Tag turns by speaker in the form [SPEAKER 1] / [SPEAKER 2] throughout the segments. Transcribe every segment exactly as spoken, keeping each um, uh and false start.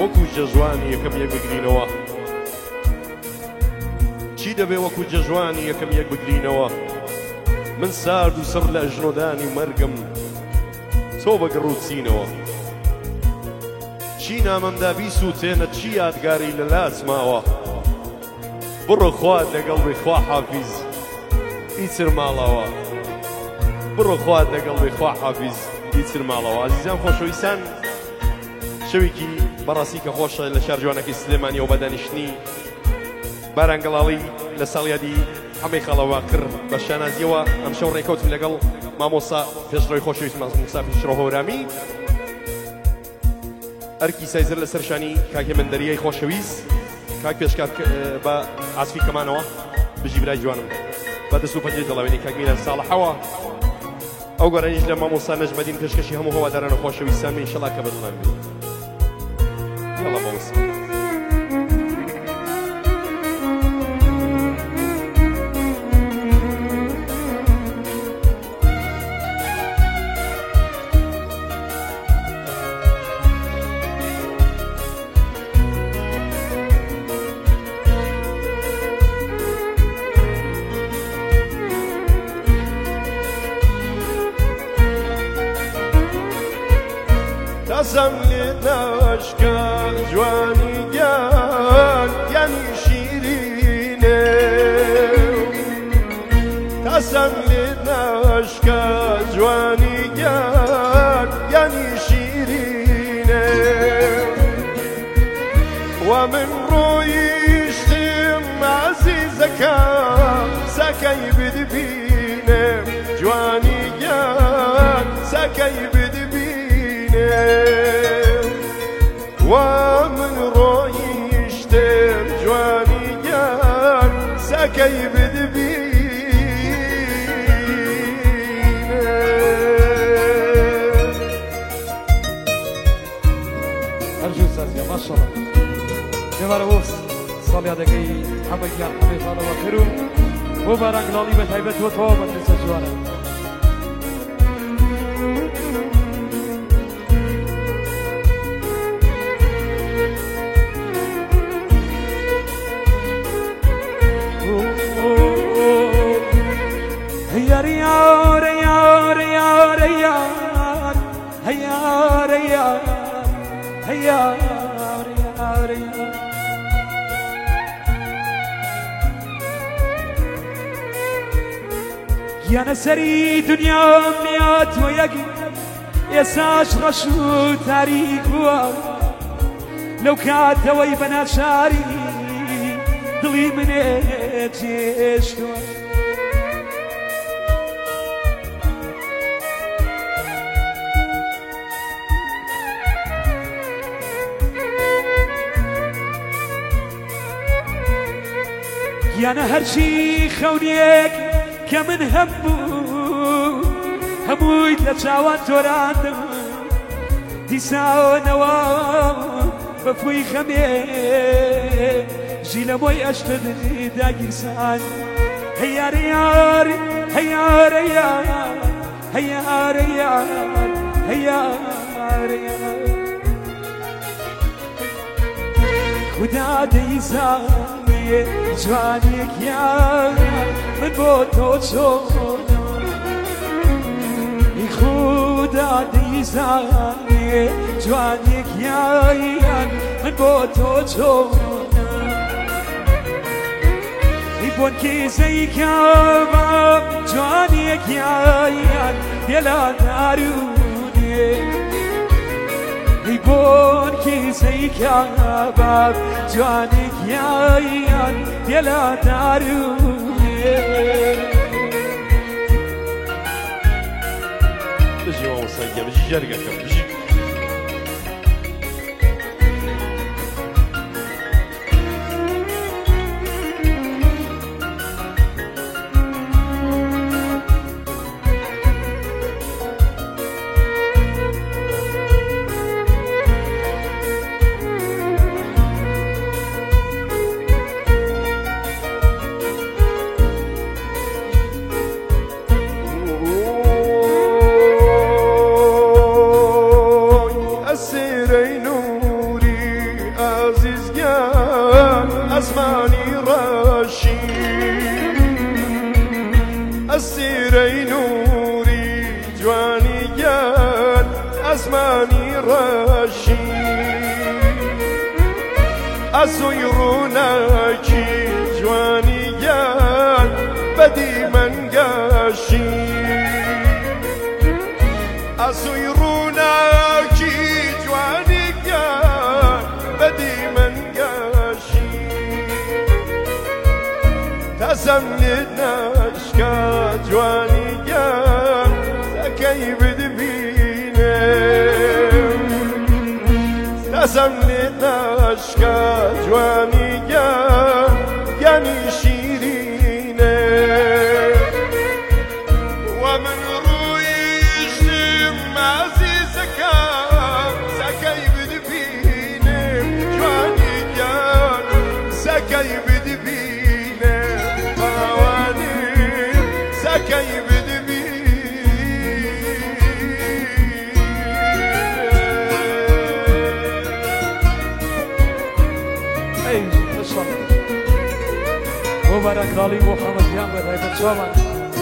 [SPEAKER 1] وەکو جەژوانی یەکەم یەک بگرینەوە چی دەبێ وەکو جەژوانی یەکەم یەک بگرینەوە من سارد و سڕ لە ئەژنۆدانی مەرگم تۆ بە گڕوچینەوە چی نامەمدا بیسووتێنە چی یادگاری لە لاس ماوە بڕۆ خوات لەگەڵ بێ خوا حافیز ئیتر ماڵەوە بڕۆ خوات لەگەڵ بێ خوا حافیز ئیتر ماڵەوە عزیزان خۆشەویستان شەوێکی بەڕاستی کە خۆشە لە شار جوانەکەی سلێمانیەوە بەدانیشتنی بارانگەڵاڵی لە ساڵیادی هەمەی خەڵەوە کرد بە شانازیەوە ئەم شەو ڕێکەوتم لەگەڵ مامۆستا پێشڕۆی خۆشەویست موسا پیشڕۆ هۆرامی ئەرکی سایزر لە سەرشانی کاکێ مندەریەی خۆشەویست کاک پێشکات بە ئاسفی کەمانەوە بژی برای جوانم بە دەست و پەنجەی دەڵاوێنی کاک میلان ساڵحەوە ئەو گەڕانیش لە مامۆستا نەجمەدین پێشکەشی هەموو هەوادارانە خۆشەویستان ئینشەڵا کە بەدڵان بێت یاڵا مامۆستا
[SPEAKER 2] تازم لناشکا جوانی گیان یعنی شیرینه تازم لناشکا جوانی گیان یعنی شیرینه و من رویشتم عزیزکا سکی بدبینه جوانی گیان سکی بدبینه ومن رويشتم جواني جان سكي بدبينه
[SPEAKER 3] أرجو سازيا ما شاء الله جوار وست صاليا دقي حمد جان حمد خالة وخيرو وبارك لالي بتعيبت وطوابت لسجوارا
[SPEAKER 4] يار يار يار يار يار يار يار يار يار يا نسري دنيا ميات ويقي يساش رشو تاريخ لو كانت ويبنا شاري ضلي من اجيشتو يانا هرشي خونيك كمن همو هموي تلتشاوان توراندم ديساو نوام بفوي خمي جيلا موي اشتد داقي سان هيار يار هيار يار هيار يار هيار يار خدا ديسان جوانيك يا من بوتو تشونا خدا ديزاني جوانيك يا من بوتو تشونا يبون كي زيك يا باب جوانيك يا يلا داروني يبون كي زيك يا باب جوانيك يا يلا داروني
[SPEAKER 1] بجي وصية بجي جرقة بجي
[SPEAKER 2] ئەسمانی ڕەشی ئەسوی ڕووناکی جوانی گیان بەدی منگەشی ئەسوی ڕووناکی جوانی گیان بەدی منگەشی تەسەم لێت ناشکا جوانی گیان سەکەی بدبینم تەسەم لێت ناشکا جوانی گیان گیانی شیرینە ومن ڕوویشتم عەزیزەکەم سەکەی بدبینم جوانی گیان سەکەی بدبینم باوانم سەکەی
[SPEAKER 3] مبارك لالي محمد جان بهايبة شومان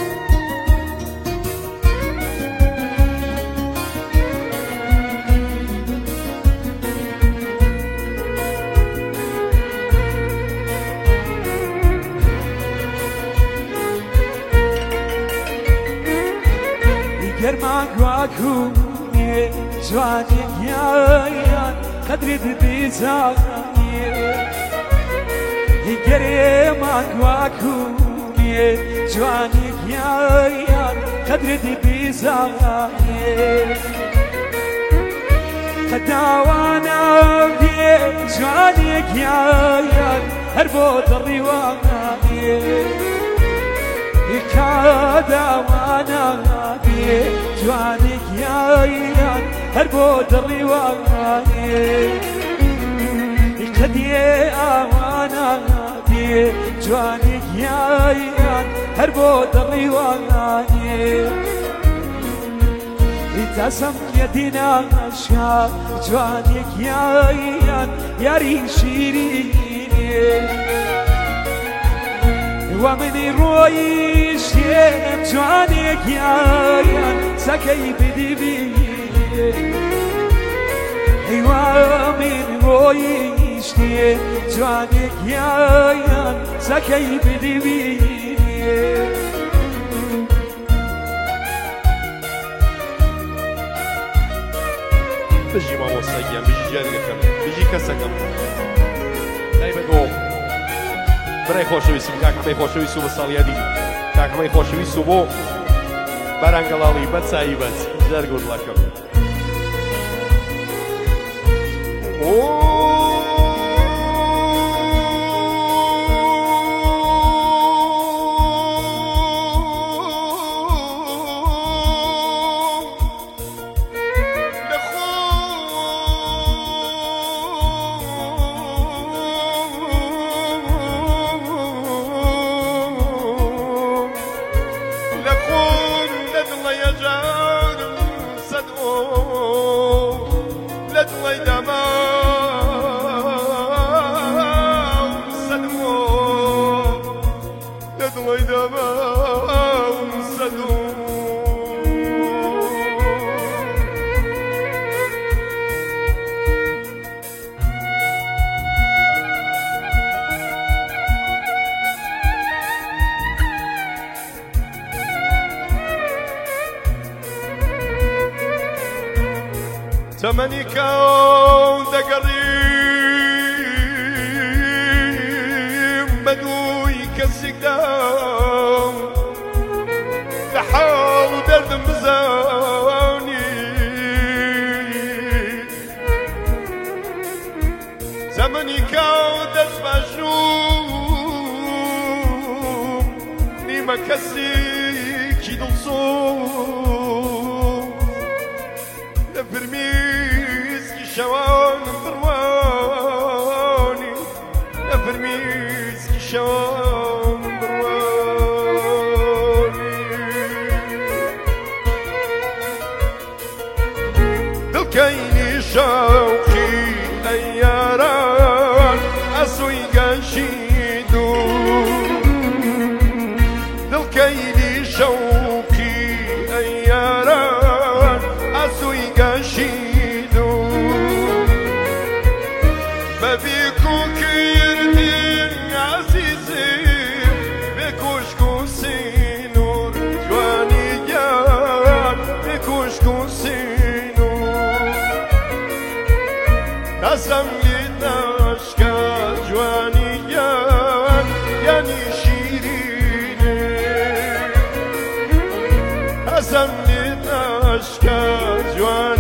[SPEAKER 3] يجرمك واكوني جواني يا قدري بيزاني گرێماک واکوونێ جوانێک یان قەدرێتی بیزانێ قەداوانە بێ جوانێک یان هەر بۆ دڵیوانێ کاداوانە بێ جوانێک یان هەر بۆ دڵیوانێ کدیه آوانا دیه جوانی گیایان هر بود ریوانی ایتاسم یدینا شا جوانی گیایان یاری شیرینی و منی رویشیم جوانی گیایان سکی بدی بینی و من رویشیم جوانێک یان سەکەی بدبینێ
[SPEAKER 1] بژی مامۆستاگیان بژی جارگەکەم بژی کەسەکەم تایبەت بۆ برای خۆشەویستم کاکەمەی خۆشەویست و بە ساڵیادی کاکەمەی خۆشەویست و بۆ بەرانگەڵاڵی بەچایی بەچ جەرگ و دڵەکەم
[SPEAKER 2] تمني كون دقريم بدوي كالسقدام لحاو درد مزاني زمني كون درد مجنون نيما كسي كي دلصوم لفرميز كي شوان برواني لفرميز كي شوان برواني دلكيني شوقي أياران أسوي قاشيدو دلكيني شوقي أياران أسوي قاشيدو هەزم لێ ناشکە جوانیان یانی شیرینێ هەزم لێ ناشکە جوان